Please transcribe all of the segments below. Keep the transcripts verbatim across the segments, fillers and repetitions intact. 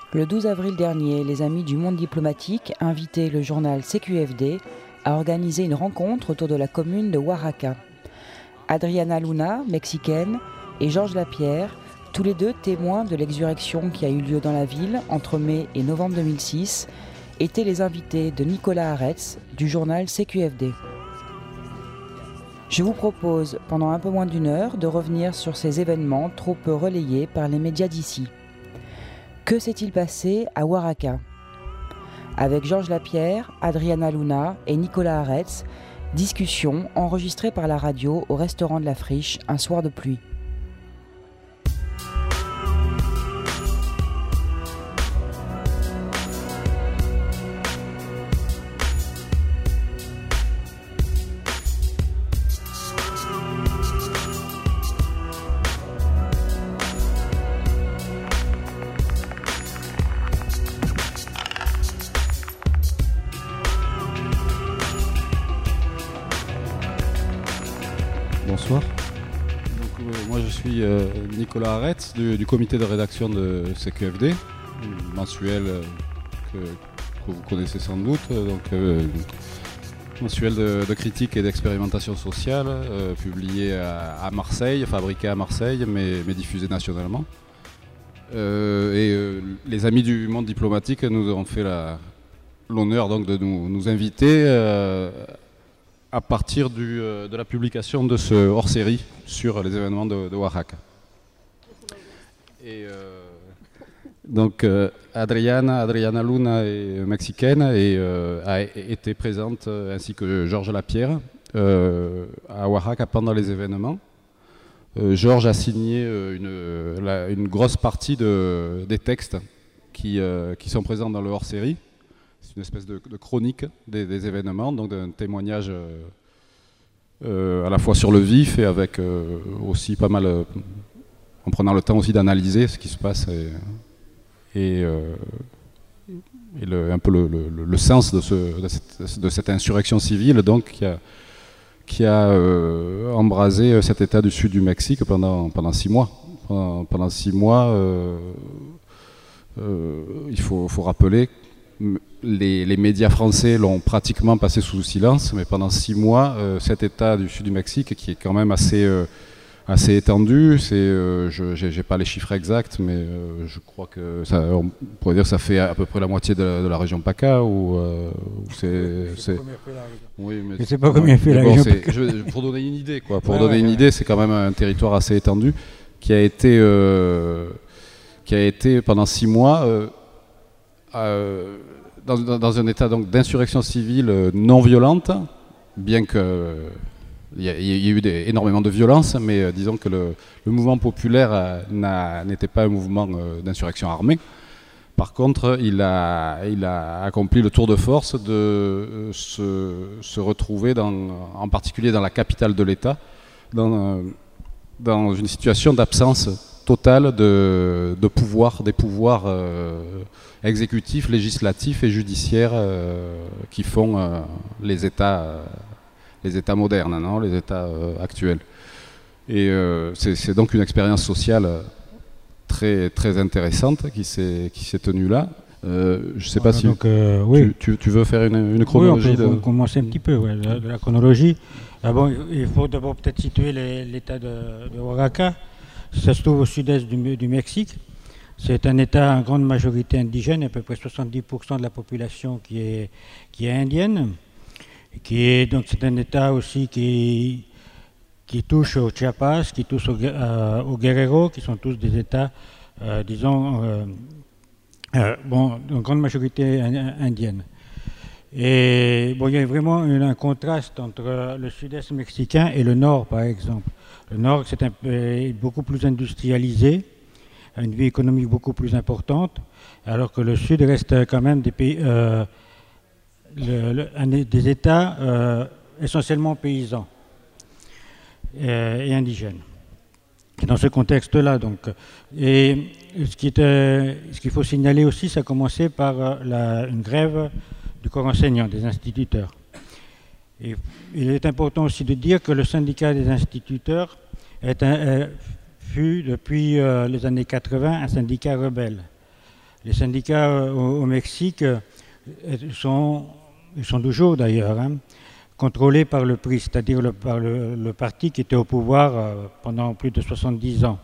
Le douze avril dernier, les Amis du monde diplomatique invitaient le journal C Q F D à organiser une rencontre autour de la commune de Oaxaca. Adriana Luna, mexicaine, et Georges Lapierre, tous les deux témoins de l'exsurrection qui a eu lieu dans la ville entre mai et novembre deux mille six, étaient les invités de Nicolas Aretz du journal C Q F D. Je vous propose, pendant un peu moins d'une heure, de revenir sur ces événements trop peu relayés par les médias d'ici. Que s'est-il passé à Oaxaca ? Avec Georges Lapierre, Adriana Luna et Nicolas Aretz, discussion enregistrée par la radio au restaurant de la Friche un soir de pluie. Bonsoir. Donc, euh, moi je suis euh, Nicolas Aretz du, du comité de rédaction de C Q F D, mensuel euh, que, que vous connaissez sans doute, donc euh, mensuel de, de critique et d'expérimentation sociale, euh, publié à, à Marseille, fabriqué à Marseille mais, mais diffusé nationalement. Euh, et euh, les Amis du monde diplomatique nous ont fait la, l'honneur donc de nous, nous inviter euh, à partir du, euh, de la publication de ce hors-série sur les événements de, de Oaxaca. Et euh, donc euh, Adriana, Adriana Luna est mexicaine et euh, a été présente ainsi que Georges Lapierre euh, à Oaxaca pendant les événements. Euh, Georges a signé une, la, une grosse partie de, des textes qui, euh, qui sont présents dans le hors-série. Une espèce de, de chronique des, des événements, donc d'un témoignage euh, euh, à la fois sur le vif et avec euh, aussi pas mal, euh, en prenant le temps aussi d'analyser ce qui se passe et, et, euh, et le, un peu le, le, le sens de, ce, de, cette, de cette insurrection civile donc, qui a, qui a euh, embrasé cet état du sud du Mexique pendant, pendant six mois. Pendant, pendant six mois, euh, euh, il faut, faut rappeler Les, les médias français l'ont pratiquement passé sous silence, mais pendant six mois, euh, cet état du sud du Mexique, qui est quand même assez, euh, assez étendu, c'est, euh, je n'ai pas les chiffres exacts, mais euh, je crois que ça, on pourrait dire que ça fait à peu près la moitié de la, de la région PACA. Ou, euh, ou c'est, c'est... Oui, mais je ne sais pas combien fait la région PACA. Je, pour donner une idée, quoi. Pour ouais, donner ouais, une ouais. idée, c'est quand même un territoire assez étendu qui a été, euh, qui a été pendant six mois. Euh, euh, Dans, dans, dans un état donc d'insurrection civile non violente, bien qu'il euh, y, y ait eu des, énormément de violence, mais euh, disons que le, le mouvement populaire euh, n'était pas un mouvement euh, d'insurrection armée. Par contre, il a, il a accompli le tour de force de euh, se, se retrouver, dans, en particulier dans la capitale de l'État, dans, euh, dans une situation d'absence totale de, de pouvoir, des pouvoirs euh, exécutifs, législatifs et judiciaires euh, qui font euh, les États, euh, les États modernes, non, les États euh, actuels. Et euh, c'est donc une expérience sociale très, très intéressante qui s'est qui s'est tenue là. Euh, je ne sais pas voilà, si donc, euh, oui. tu, tu, tu veux faire une, une chronologie. Oui, on peut de... commencer un petit peu ouais, de, de la chronologie. Ah bon, il faut d'abord peut-être situer l'État de, de Oaxaca. Ça se trouve au sud-est du, du Mexique. C'est un État en grande majorité indigène, à peu près soixante-dix pour cent de la population qui est, qui est indienne. Qui est, donc c'est un État aussi qui, qui touche au Chiapas, qui touche au, euh, au Guerrero, qui sont tous des États, euh, disons, euh, euh, bon, en grande majorité indienne. Et bon, il y a vraiment un, un contraste entre le sud-est mexicain et le nord, par exemple. Le nord, c'est un peu, beaucoup plus industrialisé, a une vie économique beaucoup plus importante, alors que le sud reste quand même des pays, euh, le, le, un, des États euh, essentiellement paysans euh, et indigènes. Et dans ce contexte-là, donc, et ce qui est, euh, ce qu'il faut signaler aussi, ça a commencé par la, une grève du corps enseignant, des instituteurs. Et il est important aussi de dire que le syndicat des instituteurs est un, euh, fut depuis euh, les années quatre-vingts un syndicat rebelle. les syndicats au, au Mexique sont, ils sont toujours d'ailleurs, hein, contrôlés par le P R I, c'est-à-dire le, par le, le parti qui était au pouvoir euh, pendant plus de soixante-dix ans.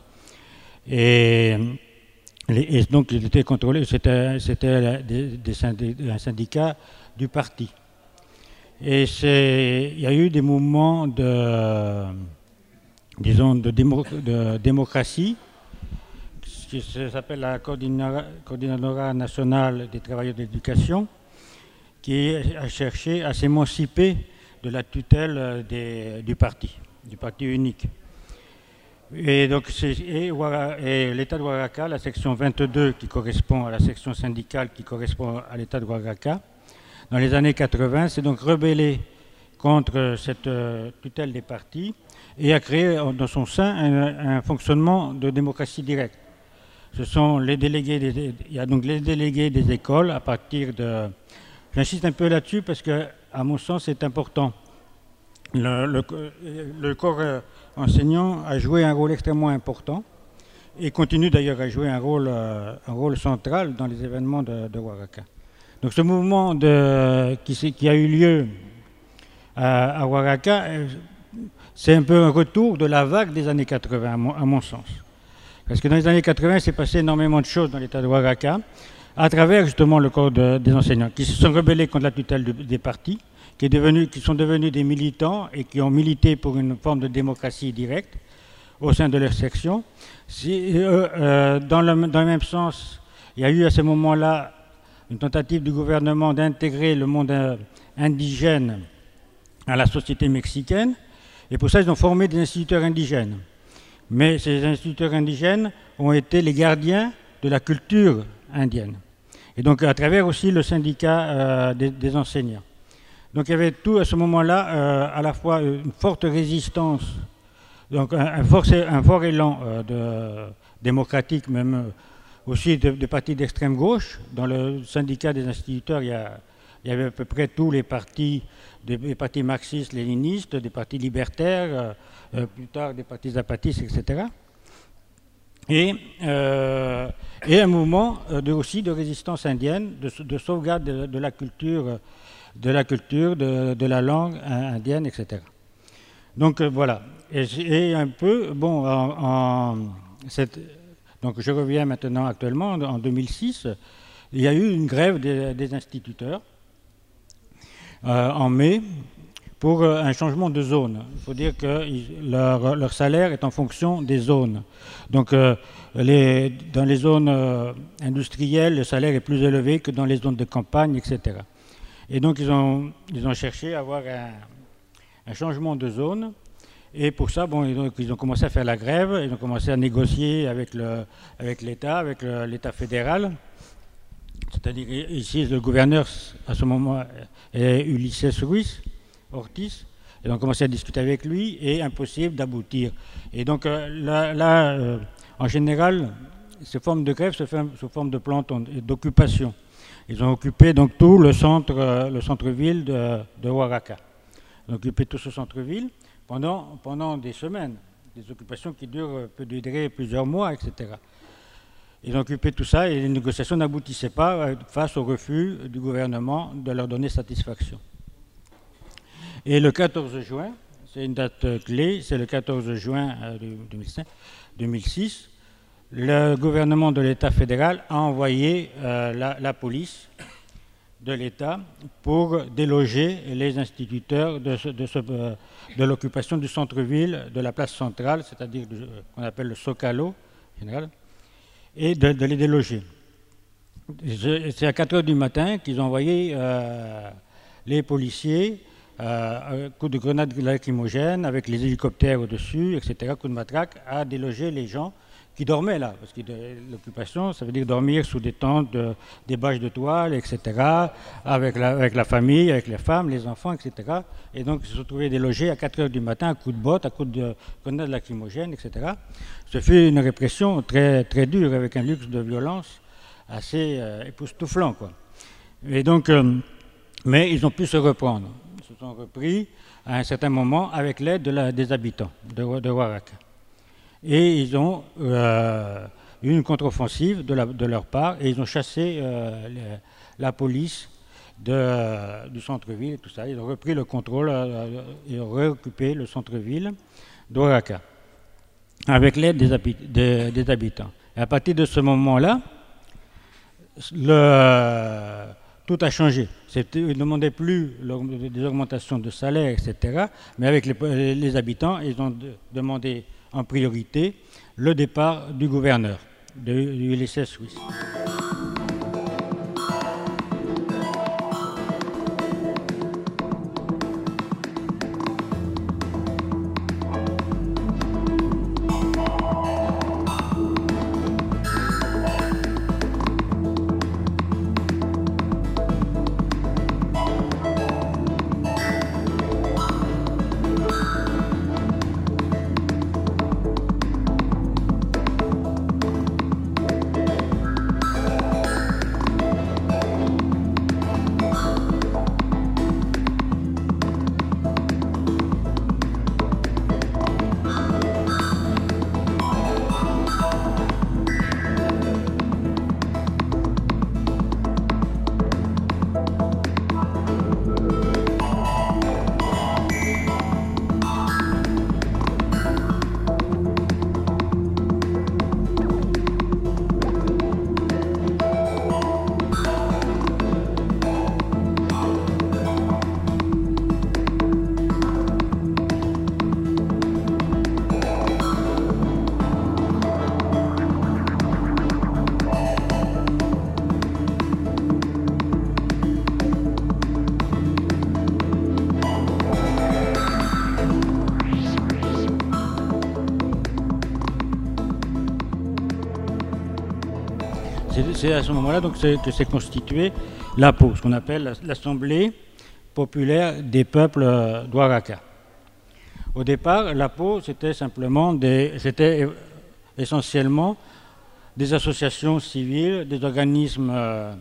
Et, et donc il était contrôlé, c'était, c'était des, des syndicats, un syndicat du parti. Et il y a eu des mouvements de, disons, de, démo, de démocratie, qui s'appelle la Coordinadora nationale des travailleurs de l'éducation, qui a cherché à s'émanciper de la tutelle des, du parti, du parti unique. Et donc, et, et l'État de Oaxaca, la section vingt-deux, qui correspond à la section syndicale qui correspond à l'État de Oaxaca, dans les années quatre-vingt, s'est donc rebellé contre cette euh, tutelle des partis et a créé dans son sein un, un fonctionnement de démocratie directe. Ce sont les délégués, des, il y a donc les délégués des écoles à partir de... J'insiste un peu là-dessus parce que, à mon sens, c'est important. Le, le, le corps enseignant a joué un rôle extrêmement important et continue d'ailleurs à jouer un rôle, un rôle central dans les événements de, de Oaxaca. Donc ce mouvement de, qui, qui a eu lieu à, à Oaxaca, c'est un peu un retour de la vague des années quatre-vingt, à mon, à mon sens. Parce que dans les années quatre-vingt, il s'est passé énormément de choses dans l'État de Oaxaca, à travers justement le corps de, des enseignants, qui se sont rebellés contre la tutelle de, des partis, qui, est devenu, qui sont devenus des militants et qui ont milité pour une forme de démocratie directe au sein de leur section. Si, euh, euh, dans, le, dans le même sens, il y a eu à ce moment-là une tentative du gouvernement d'intégrer le monde indigène à la société mexicaine, et pour ça, ils ont formé des instituteurs indigènes. Mais ces instituteurs indigènes ont été les gardiens de la culture indienne. Et donc à travers aussi le syndicat euh, des, des enseignants. Donc il y avait tout à ce moment-là, euh, à la fois une forte résistance, donc un, un, fort, un fort élan euh, de, démocratique, même euh, aussi de, de partis d'extrême gauche. Dans le syndicat des instituteurs, il y, a, il y avait à peu près tous les partis, des, des partis marxistes, léninistes, des partis libertaires, euh, plus tard des partis zapatistes, et cetera. Et, euh, et un mouvement de, aussi de résistance indienne, de, de sauvegarde de, de la culture, de la culture, de, de la langue indienne, et cetera. Donc euh, voilà. Et, et un peu, bon, en, en cette, donc je reviens maintenant actuellement, en deux mille six, il y a eu une grève des, des instituteurs euh, en mai pour un changement de zone. Il faut dire que leur, leur salaire est en fonction des zones. Donc, euh, les, dans les zones euh, industrielles, le salaire est plus élevé que dans les zones de campagne, et cetera. Et donc, ils ont, ils ont cherché à avoir un, un changement de zone. Et pour ça, bon, ils, ont, ils ont commencé à faire la grève, ils ont commencé à négocier avec, le, avec l'État, avec le, l'État fédéral. C'est-à-dire, ici, le gouverneur, à ce moment, est Ulises Ruiz Ortiz, et on a commencé à discuter avec lui, et impossible d'aboutir. Et donc euh, là, là euh, en général, ces formes de grève se font sous forme de planton, d'occupation. Ils ont occupé donc tout le centre, euh, le centre-ville de, de Oaxaca. Ils ont occupé tout ce centre-ville pendant, pendant des semaines, des occupations qui durent, peuvent durer plusieurs mois, et cetera. Ils ont occupé tout ça et les négociations n'aboutissaient pas face au refus du gouvernement de leur donner satisfaction. Et le quatorze juin, c'est une date clé, c'est le quatorze juin deux mille six, le gouvernement de l'État fédéral a envoyé euh, la, la police de l'État pour déloger les instituteurs de, ce, de, ce, euh, de l'occupation du centre-ville, de la place centrale, c'est-à-dire euh, qu'on appelle le Zocalo général, et de, de les déloger. C'est à quatre heures du matin qu'ils ont envoyé euh, les policiers, Euh, un coup de grenade lacrymogène avec les hélicoptères au-dessus, et cetera, coup de matraque, à déloger les gens qui dormaient là. Parce que l'occupation, ça veut dire dormir sous des tentes, de, des bâches de toile, et cetera, avec la, avec la famille, avec les femmes, les enfants, et cetera. Et donc, ils se sont trouvés délogés à quatre heures du matin, à coups de botte, à coups de grenade lacrymogène, et cetera. Ce fut une répression très, très dure, avec un luxe de violence assez euh, époustouflant, quoi. Et donc, euh, mais ils ont pu se reprendre. Se sont repris à un certain moment avec l'aide de la, des habitants de, de Oaxaca. Et ils ont euh, eu une contre-offensive de, de leur part et ils ont chassé euh, les, la police de, euh, du centre-ville et tout ça. Ils ont repris le contrôle euh, et ont réoccupé le centre-ville d'Oaxaca avec l'aide des, des, des habitants. Et à partir de ce moment-là, le, tout a changé. Ils ne demandaient plus des augmentations de salaire, et cetera. Mais avec les, les habitants, ils ont de, demandé en priorité le départ du gouverneur de l'U L C suisse. C'est à ce moment-là donc, que s'est constituée l'A P O, ce qu'on appelle l'Assemblée populaire des peuples d'Oaxaca. Au départ, l'A P O, c'était simplement des, c'était essentiellement des associations civiles, des organismes euh,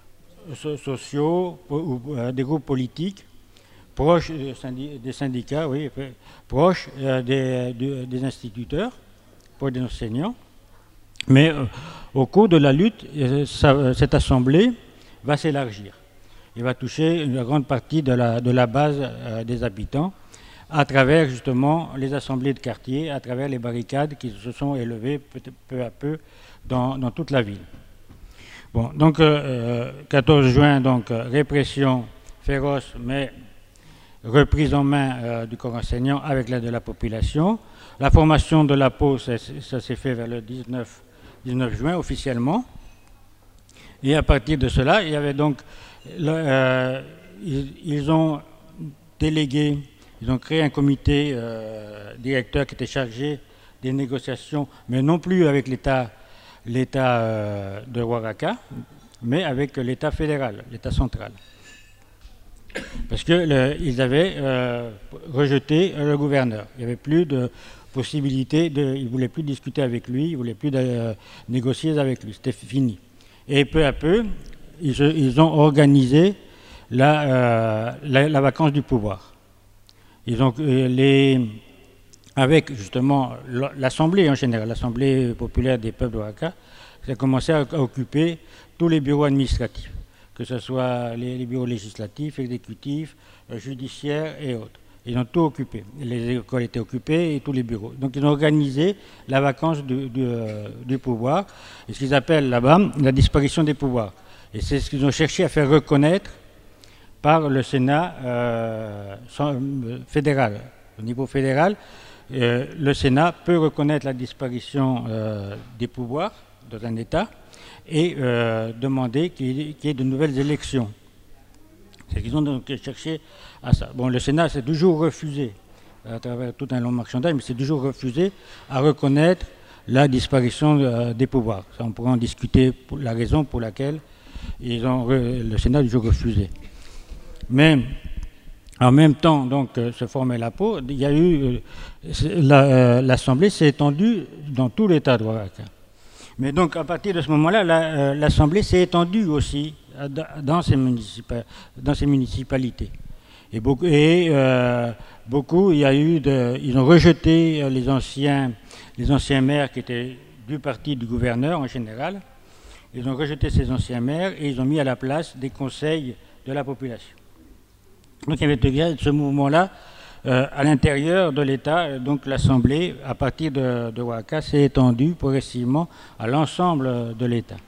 sociaux ou euh, des groupes politiques proches des, syndic des syndicats, oui, proches euh, des, des, des instituteurs, pour des enseignants. Mais euh, au cours de la lutte, ça, cette assemblée va s'élargir. Il va toucher une grande partie de la, de la base euh, des habitants à travers justement les assemblées de quartier, à travers les barricades qui se sont élevées peu, peu à peu dans, dans toute la ville. Bon, donc euh, quatorze juin, donc répression féroce, mais reprise en main euh, du corps enseignant avec l'aide de la population. La formation de l'A P O, ça, ça s'est fait vers le dix-neuf juin officiellement. Et à partir de cela, il y avait donc, le, euh, ils, ils ont délégué, ils ont créé un comité euh, directeur qui était chargé des négociations, mais non plus avec l'État, l'État euh, de Oaxaca, mais avec l'État fédéral, l'État central. Parce qu'ils avaient euh, rejeté le gouverneur. Il n'y avait plus de possibilité, de, ils ne voulaient plus discuter avec lui, ils ne voulaient plus de, euh, négocier avec lui, c'était fini. Et peu à peu, ils, ils ont organisé la, euh, la, la vacance du pouvoir. Ils ont, les, avec justement l'Assemblée en général, l'Assemblée populaire des peuples d'Oaxaca, ça a commencé à, à occuper tous les bureaux administratifs, que ce soit les, les bureaux législatifs, exécutifs, euh, judiciaires et autres. Ils ont tout occupé. Les écoles étaient occupées et tous les bureaux. Donc ils ont organisé la vacance du, du, euh, du pouvoir, et ce qu'ils appellent là-bas la disparition des pouvoirs. Et c'est ce qu'ils ont cherché à faire reconnaître par le Sénat euh, fédéral. Au niveau fédéral, euh, le Sénat peut reconnaître la disparition euh, des pouvoirs dans un État et euh, demander qu'il y, qu'il y ait de nouvelles élections. C'est qu'ils ont donc cherché à ça. Bon, le Sénat s'est toujours refusé, à travers tout un long marchandage, mais c'est toujours refusé à reconnaître la disparition euh, des pouvoirs. Ça, on pourra en discuter pour la raison pour laquelle ils ont le Sénat a toujours refusé. Mais en même temps, donc, euh, se formait l'A P O, il y a eu euh, l'Assemblée la, euh, s'est étendue dans tout l'État de Oaxaca. Mais donc, à partir de ce moment-là, l'Assemblée la, euh, s'est étendue aussi dans ces, dans ces municipalités. Et beaucoup, et, euh, beaucoup, il y a eu de, ils ont rejeté les anciens, les anciens maires qui étaient du parti du gouverneur en général. Ils ont rejeté ces anciens maires et ils ont mis à la place des conseils de la population. Donc il y avait ce mouvement-là euh, à l'intérieur de l'État. Donc l'Assemblée, à partir de, de Oaxaca, s'est étendue progressivement à l'ensemble de l'État.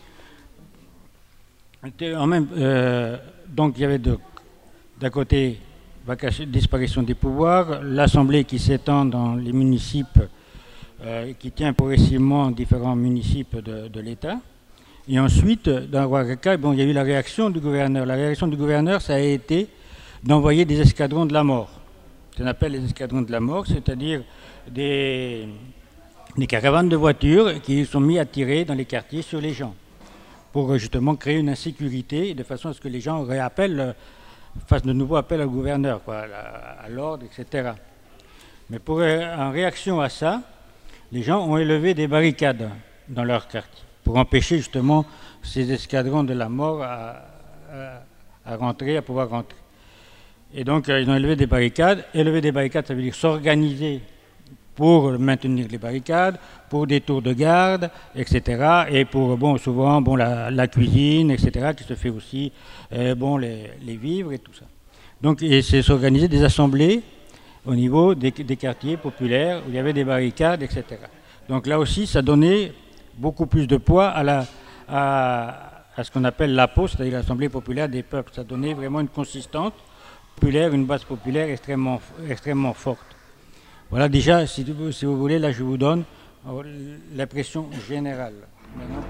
En même, euh, donc il y avait d'un côté disparition des pouvoirs, l'Assemblée qui s'étend dans les municipes, euh, qui tient progressivement différents municipes de, de l'État. Et ensuite, dans Oaxaca, bon, il y a eu la réaction du gouverneur. La réaction du gouverneur, ça a été d'envoyer des escadrons de la mort. On appelle les escadrons de la mort, c'est-à-dire des, des caravanes de voitures qui sont mis à tirer dans les quartiers sur les gens, pour justement créer une insécurité, de façon à ce que les gens réappellent, fassent de nouveau appel au gouverneur, quoi, à, à l'ordre, et cetera. Mais pour, en réaction à ça, les gens ont élevé des barricades dans leur quartier, pour empêcher justement ces escadrons de la mort à, à, à rentrer, à pouvoir rentrer. Et donc, euh, ils ont élevé des barricades. Élever des barricades, ça veut dire s'organiser pour maintenir les barricades, pour des tours de garde, et cetera. Et pour, bon, souvent, bon, la, la cuisine, et cetera, qui se fait aussi, euh, bon, les, les vivres et tout ça. Donc, c'est s'organiser des assemblées au niveau des, des quartiers populaires où il y avait des barricades, et cetera. Donc là aussi, ça donnait beaucoup plus de poids à, la, à, à ce qu'on appelle l'A P O, c'est-à-dire l'Assemblée populaire des peuples. Ça donnait vraiment une consistance populaire, une base populaire extrêmement, extrêmement forte. Voilà déjà, si vous, si vous voulez, là je vous donne l'impression générale. Maintenant,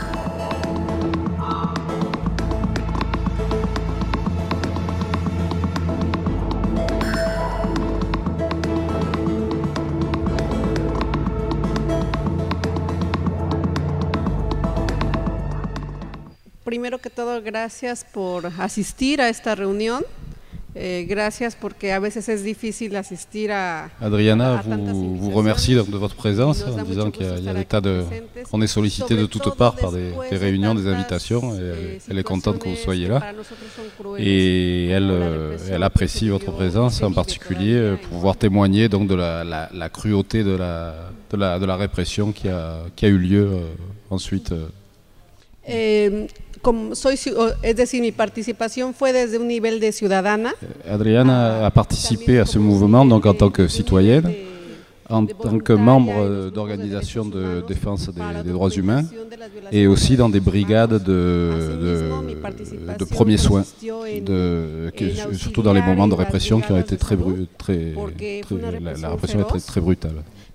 primero que todo, gracias por asistir a esta reunión. Eh, gracias porque a veces es difícil asistir a. Adriana a vous, vous remercie donc de votre présence en disant qu'il y a, a des tas de. On est sollicité de toutes parts par des, des réunions, des invitations, et elle, elle est contente que vous soyez là. Et elle, elle apprécie votre présence en particulier pour pouvoir témoigner donc de la, la, la cruauté de la, de, la, de la répression qui a, qui a eu lieu euh, ensuite. Eh, Como soy, es decir, mi participación fue desde un nivel de ciudadana. Adriana a participé à ce mouvement donc en tant que citoyenne, en tant que membre d'organisations de défense des, des droits humains et aussi dans des brigades de, de, de premiers soins, de, qui, surtout dans les moments de répression qui ont été très, bru, très, très la, la répression est très, très brutale.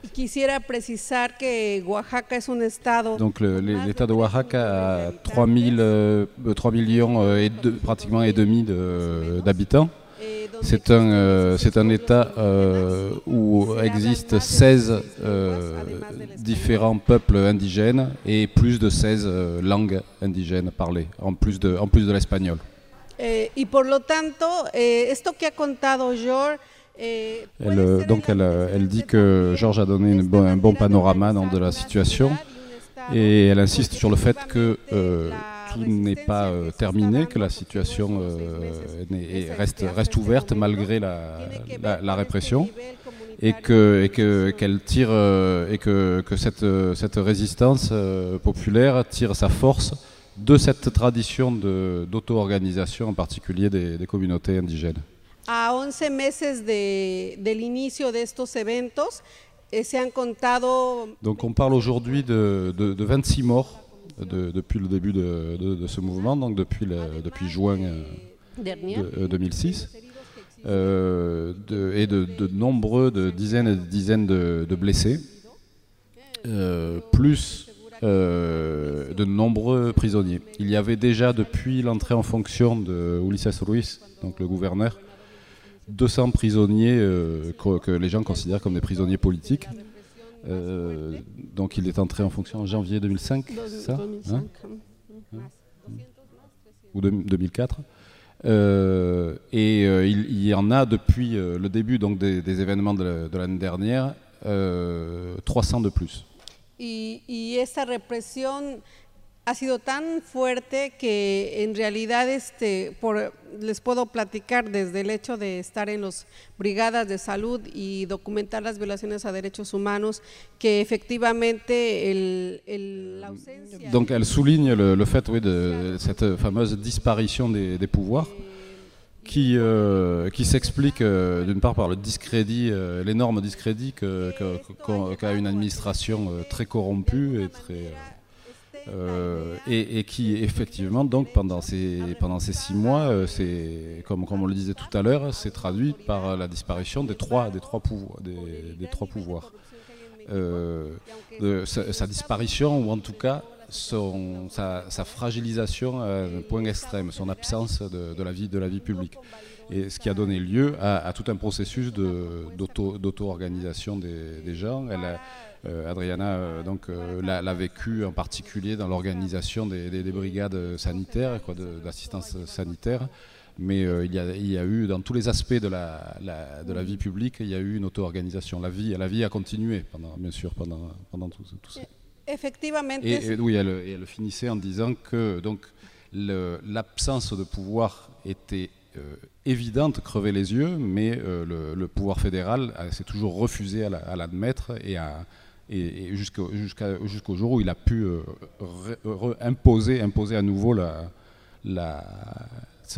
Donc l'État de Oaxaca a trois millions et deux, pratiquement et demi d'habitants. C'est un, euh, c'est un État euh, où existent seize euh, différents peuples indigènes et plus de seize euh, langues indigènes parlées, en plus de, en plus de l'espagnol. Eh, y por lo tanto, eh, esto que ha contado George. Elle, donc elle, elle dit que Georges a donné une bon, un bon panorama dans de la situation et elle insiste sur le fait que euh, tout n'est pas euh, terminé, que la situation euh, est, reste, reste ouverte malgré la, la, la répression et que et que qu'elle tire euh, et que, que cette, cette résistance euh, populaire tire sa force de cette tradition de, d'auto-organisation, en particulier des, des communautés indigènes. A once meses de, del inicio de estos eventos, eh, se han contado. Donc on parle aujourd'hui de, de, de vingt-six morts de, depuis le début de, de, de ce mouvement, donc depuis, le, depuis juin de, deux mille six, euh, de, et de, de nombreux, de dizaines et de dizaines de, de blessés, euh, plus euh, de nombreux prisonniers. Il y avait déjà depuis l'entrée en fonction de Ulises Ruiz, donc le gouverneur, deux cents prisonniers euh, que, que les gens considèrent comme des prisonniers politiques. Euh, donc il est entré en fonction en janvier deux mille cinq, c'est ça, hein, hein, ou deux mille quatre. Euh, et euh, il, il y en a depuis euh, le début donc, des, des événements de, de l'année dernière, euh, trois cents de plus. Y, y esa represión ha sido tan fuerte que en realidad este, por, les puedo platicar desde el hecho de estar en las brigadas de salud y documentar las violaciones a derechos humanos, que efectivamente el, el, la ausencia… Donc elle souligne le, le fait oui, de cette fameuse disparition des, des pouvoirs qui, euh, qui s'explique euh, d'une part par le discrédit, euh, l'énorme discrédit que, que, que, qu'a une administration euh, très corrompue et très… Euh, et, et qui effectivement donc pendant ces, pendant ces six mois, euh, c'est, comme, comme on le disait tout à l'heure, c'est traduit par la disparition des trois, des trois, pouvoirs, des, des trois pouvoirs. Euh, de, sa, sa disparition ou en tout cas son, sa, sa fragilisation à un point extrême, son absence de, de, la, vie, de la vie publique. Et ce qui a donné lieu à, à tout un processus de, d'auto, d'auto-organisation des, des gens. Elle a, Euh, Adriana euh, donc, euh, l'a, l'a vécu en particulier dans l'organisation des, des, des brigades sanitaires, quoi, de, d'assistance sanitaire, mais euh, il, y a, il y a eu dans tous les aspects de la, la, de la vie publique, il y a eu une auto-organisation. La vie, la vie a continué, pendant, bien sûr, pendant, pendant tout, tout ça. Effectivement. Et, et, oui, elle, elle finissait en disant que donc, le, l'absence de pouvoir était euh, évidente, crevait les yeux, mais euh, le, le pouvoir fédéral euh, s'est toujours refusé à, la, à l'admettre et à et, et jusqu'au, jusqu'à, jusqu'au jour où il a pu euh, re, re, imposer, imposer à nouveau la, la, ce,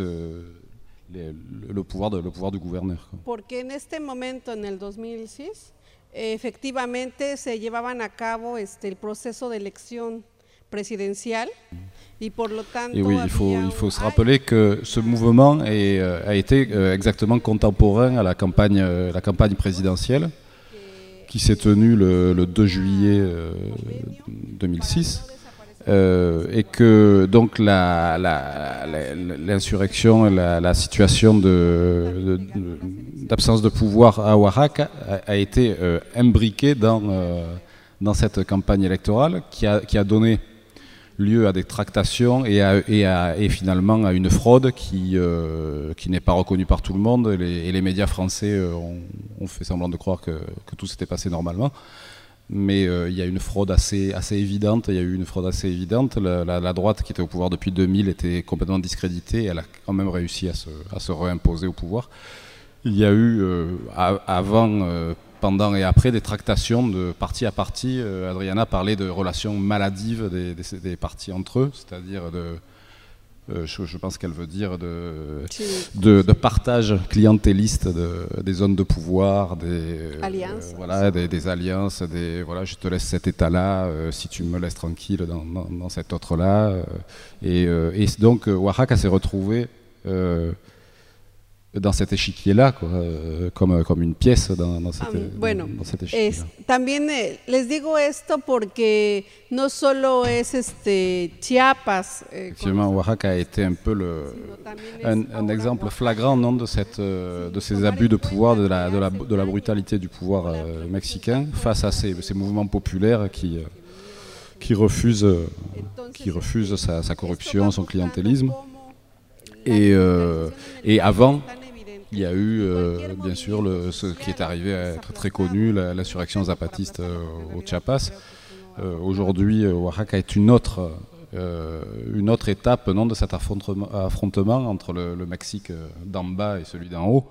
le, le, pouvoir de, le pouvoir du gouverneur. Porque en este momento, en el dos mil seis, efectivamente se llevaban a cabo este, el proceso de elección presidencial y por lo tanto… Et oui, il faut, il faut se rappeler que ce mouvement est, a été exactement contemporain à la campagne, la campagne présidentielle qui s'est tenue le, le deux juillet euh, deux mille six, euh, et que donc la, la, la, l'insurrection, la, la situation de, de, d'absence de pouvoir à Oaxaca a, a été euh, imbriquée dans, euh, dans cette campagne électorale qui a, qui a donné lieu à des tractations et, à, et, à, et finalement à une fraude qui, euh, qui n'est pas reconnue par tout le monde. Et les, et les médias français euh, ont, ont fait semblant de croire que, que tout s'était passé normalement. Mais euh, il y a une fraude assez, assez évidente. Il y a eu une fraude assez évidente. La, la, la droite qui était au pouvoir depuis deux mille était complètement discréditée. Et elle a quand même réussi à se, à se réimposer au pouvoir. Il y a eu euh, à, avant... Euh, pendant et après des tractations de parti à parti. Euh, Adriana parlait de relations maladives des, des, des partis entre eux, c'est-à-dire de, euh, je, je pense qu'elle veut dire de, de, de partage clientéliste de, des zones de pouvoir, des alliances, euh, voilà, des, des alliances, des, voilà, je te laisse cet état-là euh, si tu me laisses tranquille dans, dans, dans cet autre-là. Euh, et, euh, et donc Oaxaca s'est retrouvé euh, dans cet échiquier-là, quoi, euh, comme, comme une pièce dans, dans, cette, um, bueno, dans, dans cet échiquier-là. Es, también eh, les digo esto porque no solo es este Chiapas. Eh, Effectivement, Oaxaca a été un peu le, un, un exemple flagrant non, de, cette, euh, de ces abus de pouvoir, de la, de la, de la brutalité du pouvoir euh, mexicain face à ces, ces mouvements populaires qui, euh, qui refusent, euh, qui refusent sa, sa corruption, son clientélisme. Et, euh, et avant, il y a eu, euh, bien sûr, le, ce qui est arrivé à être très connu, la, l'insurrection zapatiste euh, au Chiapas. Euh, aujourd'hui, Oaxaca est une autre, euh, une autre étape non, de cet affrontement, affrontement entre le, le Mexique d'en bas et celui d'en haut.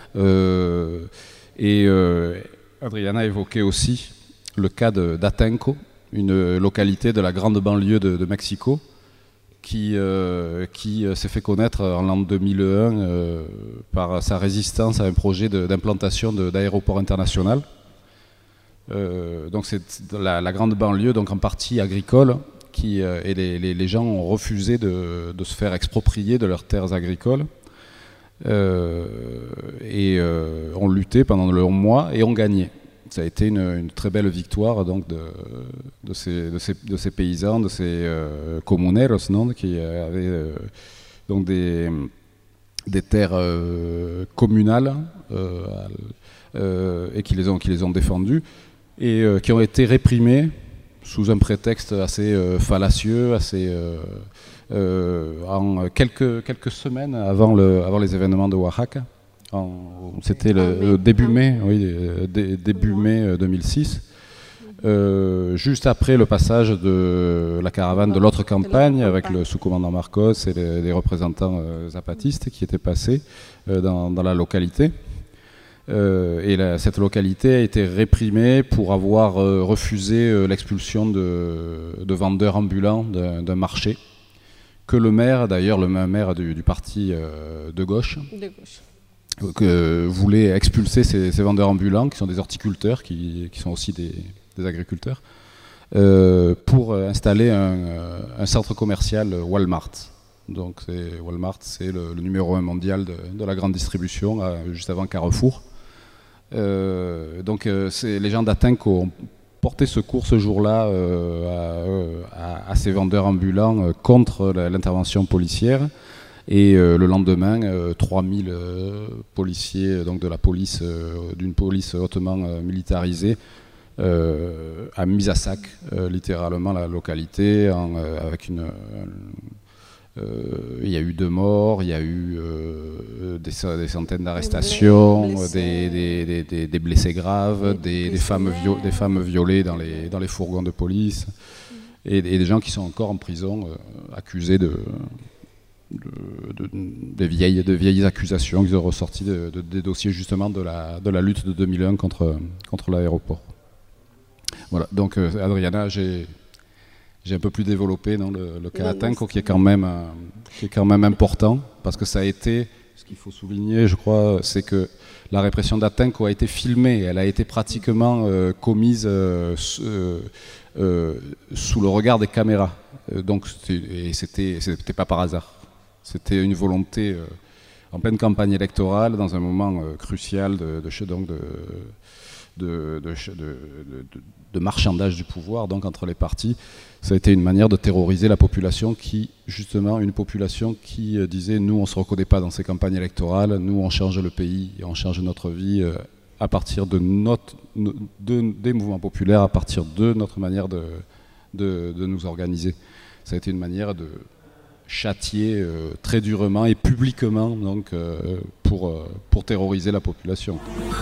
Euh, et euh, Adriana évoquait aussi le cas de, d'Atenco, une localité de la grande banlieue de, de Mexico, qui, euh, qui euh, s'est fait connaître en l'an deux mille un euh, par sa résistance à un projet de, d'implantation de, d'aéroport international. Euh, donc c'est la, la grande banlieue, donc en partie agricole, qui, euh, et les, les, les gens ont refusé de, de se faire exproprier de leurs terres agricoles euh, et euh, ont lutté pendant de longs mois et ont gagné. Ça a été une, une très belle victoire donc, de, de, ces, de, ces, de ces paysans, de ces euh, comuneros, non, qui avaient euh, donc des, des terres euh, communales euh, euh, et qui les ont, qui les ont défendues et euh, qui ont été réprimées sous un prétexte assez euh, fallacieux, assez, euh, euh, en quelques, quelques semaines avant, le, avant les événements de Oaxaca. En, c'était le, le début mai, oui, dé, début mai deux mille six. euh, juste après le passage de la caravane de l'autre campagne avec le sous-commandant Marcos et les, les représentants euh, zapatistes qui étaient passés euh, dans, dans la localité. Euh, et la, cette localité a été réprimée pour avoir euh, refusé euh, l'expulsion de, de vendeurs ambulants d'un marché que le maire, d'ailleurs le maire du, du parti euh, de gauche, de gauche. Que voulait expulser ces, ces vendeurs ambulants qui sont des horticulteurs, qui, qui sont aussi des, des agriculteurs, euh, pour installer un, un centre commercial Walmart. Donc c'est, Walmart, c'est le, le numéro un mondial de, de la grande distribution, à, juste avant Carrefour. Euh, donc euh, les gens d'Atenco ont porté secours ce jour-là euh, à, à, à ces vendeurs ambulants euh, contre l'intervention policière. Et euh, le lendemain, euh, trois mille euh, policiers donc de la police, euh, d'une police hautement euh, militarisée, euh, a mis à sac euh, littéralement la localité en, euh, avec une. Euh, il y a eu deux morts, il y a eu euh, des, des centaines d'arrestations, des, des, des, des blessés graves, des, des, femmes vio des femmes violées dans les, dans les fourgons de police, et, et des gens qui sont encore en prison euh, accusés de, de, de, de, vieilles, de vieilles accusations qui sont ressorties de, de, des dossiers justement de la, de la lutte de deux mille un contre, contre l'aéroport. Voilà, donc euh, Adriana, j'ai... J'ai un peu plus développé dans le, le cas Atenco, qui est quand même euh, qui est quand même important, parce que ça a été, ce qu'il faut souligner, je crois, c'est que la répression d'Atenco a été filmée, elle a été pratiquement euh, commise euh, euh, sous le regard des caméras. Euh, donc, et c'était, c'était pas par hasard. C'était une volonté euh, en pleine campagne électorale, dans un moment euh, crucial de, de, donc de, de, de, de, de, de marchandage du pouvoir, donc entre les partis. Ça a été une manière de terroriser la population qui, justement, une population qui euh, disait « nous, on ne se reconnaît pas dans ces campagnes électorales, nous, on change le pays, et on change notre vie euh, à partir de, notre, de des mouvements populaires, à partir de notre manière de, de, de nous organiser ». Ça a été une manière de châtier euh, très durement et publiquement donc, euh, pour, euh, pour terroriser la population.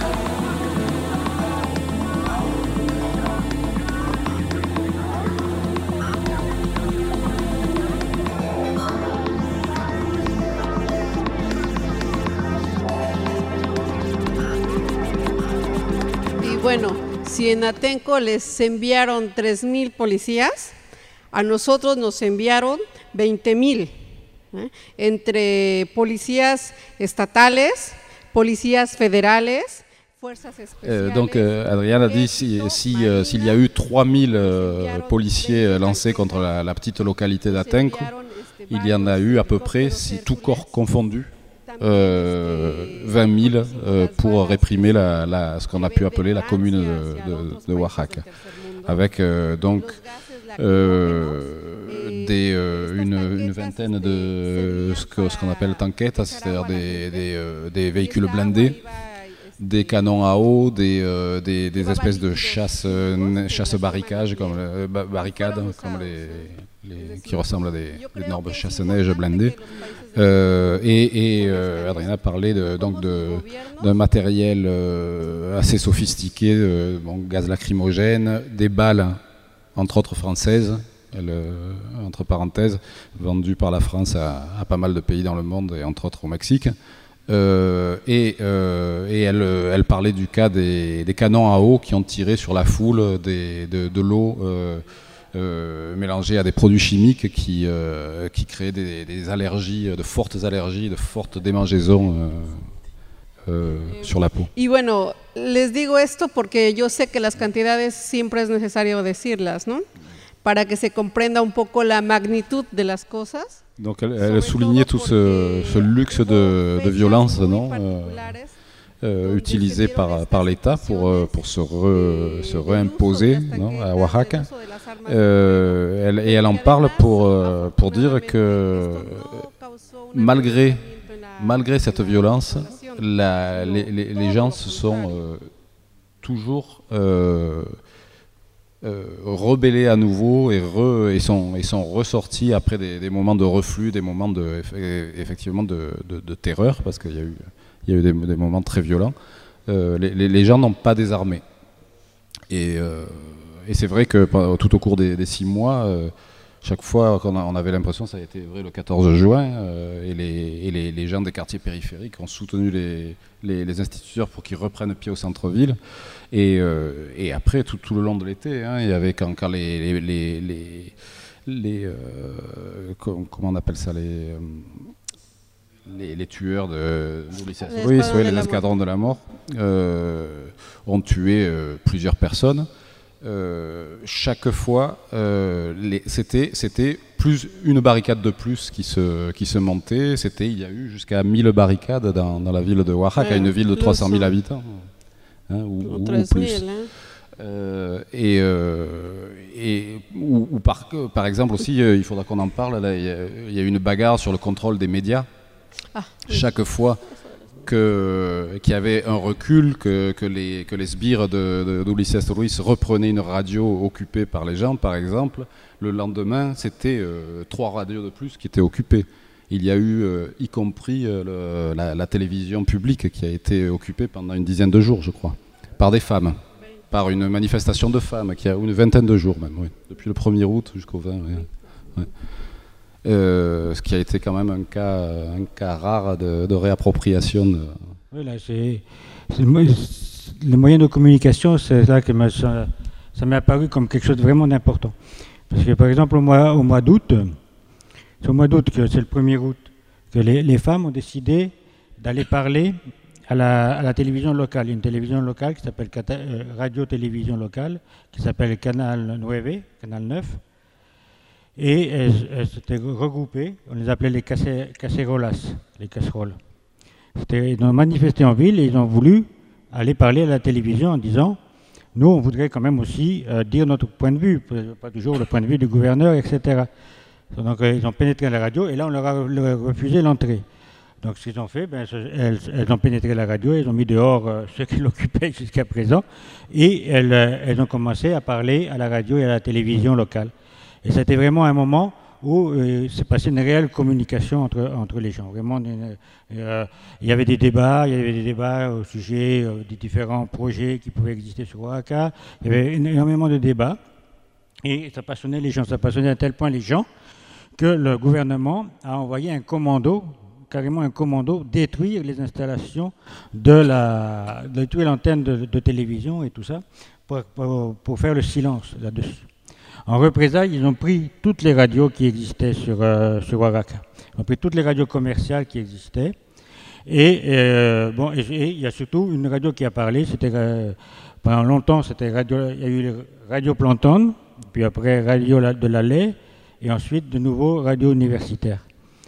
Bueno, si en Atenco les enviaron tres mil policías, a nosotros nos enviaron veinte mil, ¿eh? Entre policías estatales, policías fédérales, fuerzas especiales. Euh, donc euh, Adriana dit si, si, euh, s'il y a eu trois mille euh, policiers lancés contre la, la petite localité d'Atenco, il y en a eu à peu près, si tout corps confondu, Euh, vingt mille euh, pour réprimer la, la, ce qu'on a pu appeler la commune de, de, de Oaxaca, avec euh, donc euh, des, euh, une, une vingtaine de ce qu'on ce qu'on appelle tanquetas, c'est-à-dire des, des, euh, des véhicules blindés, des canons à eau, des, euh, des, des espèces de chasse, euh, chasse barricades, comme, euh, barricades, comme les, les, qui ressemblent à des énormes chasse-neige blindées. Euh, et et euh, Adriana parlait de, donc d'un matériel euh, assez sophistiqué, euh, bon, gaz lacrymogène, des balles, entre autres françaises, elle, euh, entre parenthèses, vendues par la France à, à pas mal de pays dans le monde, et entre autres au Mexique. Euh, et euh, et elle, elle parlait du cas des, des canons à eau qui ont tiré sur la foule des, de, de l'eau euh, Euh, mélangés à des produits chimiques qui, euh, qui créaient des, des allergies, de fortes allergies, de fortes démangeaisons euh, euh, sur la peau. Y bueno, les digo esto porque yo sé que las cantidades siempre es necesario decirlas, ¿no? Para que se comprenda un poco la magnitud de las cosas. Donc elle, elle soulignait tout ce, ce luxe de, de violence, non euh, Euh, utilisé par, par l'État pour, euh, pour se, re, se réimposer non, à Oaxaca. Euh, elle, et elle en parle pour, euh, pour dire que malgré, malgré cette violence, la, les, les, les gens se sont euh, toujours euh, euh, rebellés à nouveau et, re, et, sont, et sont ressortis après des, des moments de reflux, des moments de, effectivement de, de, de terreur, parce qu'il y a eu Il y a eu des, des moments très violents. Euh, les, les, les gens n'ont pas désarmé. Et, euh, et c'est vrai que tout au cours des, des six mois, euh, chaque fois qu'on a, on avait l'impression, ça a été vrai le quatorze juin, euh, et, les, et les, les gens des quartiers périphériques ont soutenu les, les, les instituteurs pour qu'ils reprennent pied au centre-ville. Et, euh, et après, tout, tout le long de l'été, hein, il y avait quand, quand les... les, les, les, les euh, comment on appelle ça, les... Euh, Les, les tueurs de, de l'U C S Ruiz, oui, les escadrons de la mort, euh, ont tué euh, plusieurs personnes. Euh, chaque fois, euh, les, c'était, c'était plus une barricade de plus qui se, qui se montait. C'était, il y a eu jusqu'à mille barricades dans, dans la ville de Oaxaca, ouais, une ville de trois cent mille habitants, hein, ou, ou, ou plus. Euh, et euh, et ou, ou par, par exemple aussi, euh, il faudra qu'on en parle. Là, il, y a, il y a eu une bagarre sur le contrôle des médias. Ah, oui. Chaque fois que, qu'il y avait un recul, que, que, les, que les sbires de, de, d'Ulises Ruiz reprenaient une radio occupée par les gens, par exemple, le lendemain, c'était euh, trois radios de plus qui étaient occupées. Il y a eu, euh, y compris euh, le, la, la télévision publique qui a été occupée pendant une dizaine de jours, je crois, par des femmes, par une manifestation de femmes, qui a une vingtaine de jours même, oui, depuis le premier août jusqu'au vingt. Oui. Ouais. Euh, ce qui a été quand même un cas, un cas rare de, de réappropriation. De... Oui, là, c'est, c'est le, les moyens de communication, c'est là que ça, ça m'est apparu comme quelque chose de vraiment important. Parce que par exemple, au mois, au mois d'août, c'est au mois d'août que c'est le premier août, que les, les femmes ont décidé d'aller parler à la, à la télévision locale. Il y a une télévision locale qui s'appelle euh, Radio-Télévision Locale, qui s'appelle Canal neuf, Canal neuf. Et elles, elles s'étaient regroupées, on les appelait les cacerolas, les casseroles. C'était, ils ont manifesté en ville et ils ont voulu aller parler à la télévision en disant « Nous, on voudrait quand même aussi euh, dire notre point de vue, pas toujours le point de vue du gouverneur, et cetera » Donc euh, ils ont pénétré à la radio et là, on leur a leur refusé l'entrée. Donc ce qu'ils ont fait, ben, elles, elles ont pénétré la radio, elles ont mis dehors euh, ceux qui l'occupaient jusqu'à présent et elles, elles ont commencé à parler à la radio et à la télévision locale. Et c'était vraiment un moment où euh, s'est passé une réelle communication entre, entre les gens. Vraiment, euh, il y avait des débats, il y avait des débats au sujet euh, des différents projets qui pouvaient exister sur Oaxaca. Il y avait énormément de débats et ça passionnait les gens. Ça passionnait à tel point les gens que le gouvernement a envoyé un commando, carrément un commando, détruire les installations de la, détruire l'antenne de, de télévision et tout ça pour, pour, pour faire le silence là-dessus. En représailles, ils ont pris toutes les radios qui existaient sur, euh, sur Oaxaca. Ils ont pris toutes les radios commerciales qui existaient. Et euh, bon, et, et il y a surtout une radio qui a parlé. C'était euh, pendant longtemps, c'était radio. Il y a eu Radio Planton, puis après Radio de la Lait, et ensuite de nouveau Radio Universitaire.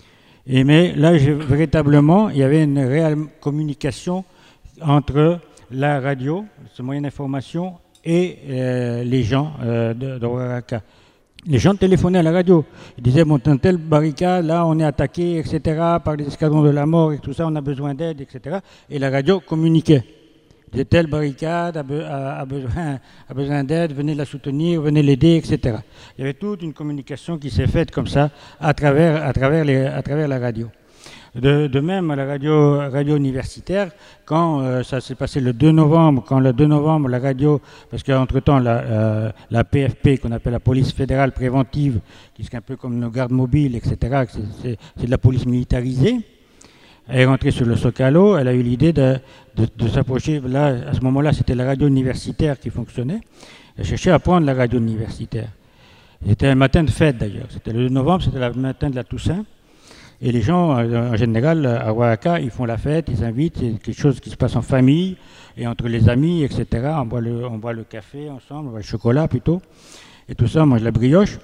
Et mais là, je, véritablement, il y avait une réelle communication entre la radio, ce moyen d'information, et euh, les gens euh, de, de Oaxaca. Les gens téléphonaient à la radio. Ils disaient, bon, dans telle barricade, là, on est attaqué, et cetera, par les escadrons de la mort, et tout ça, on a besoin d'aide, et cetera. Et la radio communiquait. Disait, telle barricade a, be, a, a, besoin, a besoin d'aide, venez la soutenir, venez l'aider, et cetera. Il y avait toute une communication qui s'est faite comme ça, à travers, à travers, les, à travers la radio. De, de même, à la radio, radio universitaire, quand euh, ça s'est passé le deux novembre, quand le deux novembre, la radio, parce qu'entre-temps, la, euh, la P F P, qu'on appelle la police fédérale préventive, qui est un peu comme nos gardes mobiles, et cetera, c'est, c'est, c'est de la police militarisée, elle est rentrée sur le Zocalo, elle a eu l'idée de, de, de s'approcher, là, à ce moment-là, c'était la radio universitaire qui fonctionnait, elle cherchait à prendre la radio universitaire. C'était un matin de fête d'ailleurs, c'était le deux novembre, c'était le matin de la Toussaint. Et les gens, en général, à Oaxaca, ils font la fête, ils invitent, c'est quelque chose qui se passe en famille, et entre les amis, et cetera. On boit le, on boit le café ensemble, on boit le chocolat plutôt, et tout ça, on mange la brioche,